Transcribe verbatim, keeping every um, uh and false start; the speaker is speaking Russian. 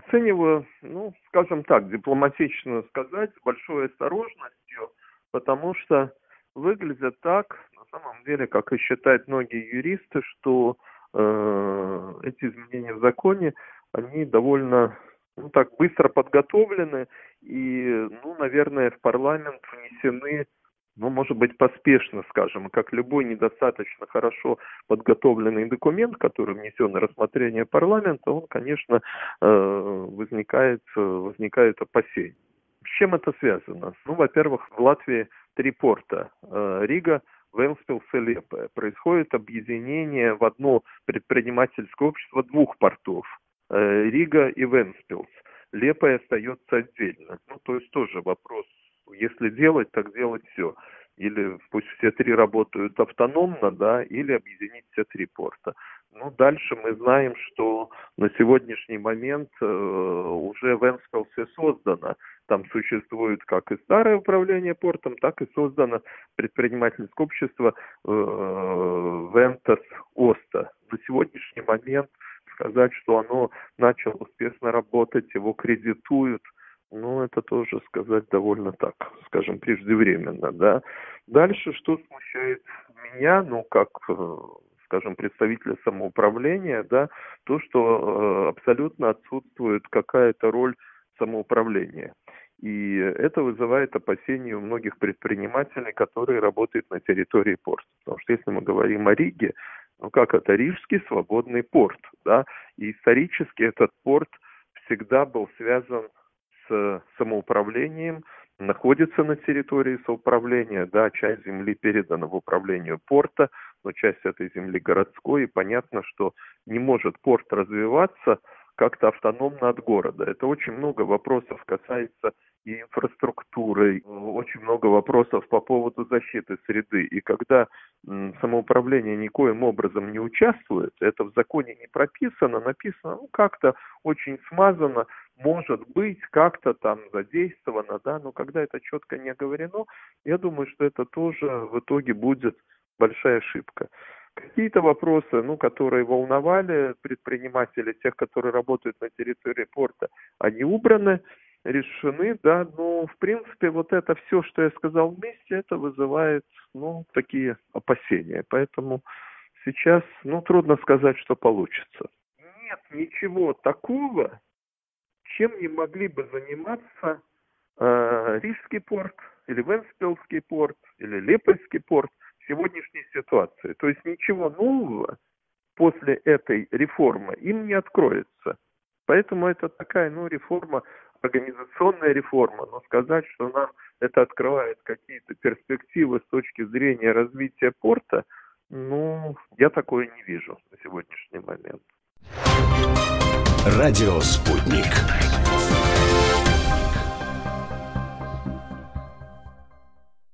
оцениваю, ну, скажем так, дипломатично сказать, с большой осторожностью, потому что выглядит так, на самом деле, как и считают многие юристы, что э, эти изменения в законе, они довольно, ну, так быстро подготовлены и, ну, наверное, в парламент внесены, ну, может быть, поспешно, скажем, как любой недостаточно хорошо подготовленный документ, который внесен на рассмотрение парламента, он, конечно, возникает, возникают опасения. С чем это связано? Ну, во-первых, в Латвии три порта. Рига, Вентспилс и Лиепая. Происходит объединение в одно предпринимательское общество двух портов. Рига и Вентспилс. Лиепая остается отдельно. Ну, то есть тоже вопрос. Если делать, так делать все. Или пусть все три работают автономно, да, или объединить все три порта. Ну, дальше мы знаем, что на сегодняшний момент э, уже в Вентспилсе создано. Там существует как и старое управление портом, так и создано предпринимательское общество э, Вентас Оста. На сегодняшний момент сказать, что оно начало успешно работать, его кредитуют, ну, это тоже сказать довольно так, скажем, преждевременно, да. Дальше, что смущает меня, ну, как, скажем, представителя самоуправления, да, то, что э, абсолютно отсутствует какая-то роль самоуправления. И это вызывает опасения у многих предпринимателей, которые работают на территории порта. Потому что если мы говорим о Риге, ну, как это, Рижский свободный порт, да, и исторически этот порт всегда был связан с самоуправлением, находится на территории соуправления, да, часть земли передана в управление порта, но часть этой земли городской, и понятно, что не может порт развиваться как-то автономно от города. Это очень много вопросов касается и инфраструктуры, очень много вопросов по поводу защиты среды. И когда м, самоуправление никоим образом не участвует, это в законе не прописано, написано, ну, как-то очень смазано, может быть, как-то там задействовано, да, но когда это четко не оговорено, я думаю, что это тоже в итоге будет большая ошибка. Какие-то вопросы, ну, которые волновали предпринимателей, тех, которые работают на территории порта, они убраны, решены, да, но, в принципе, вот это все, что я сказал вместе, это вызывает, ну, такие опасения. Поэтому сейчас, ну, трудно сказать, что получится. Нет ничего такого, чем не могли бы заниматься э, Рижский порт, или Вентспилский порт, или Лиепайский порт в сегодняшней ситуации. То есть ничего нового после этой реформы им не откроется. Поэтому это такая, ну, реформа, организационная реформа, но сказать, что нам это открывает какие-то перспективы с точки зрения развития порта, ну, я такое не вижу на сегодняшний момент. Радио «Спутник».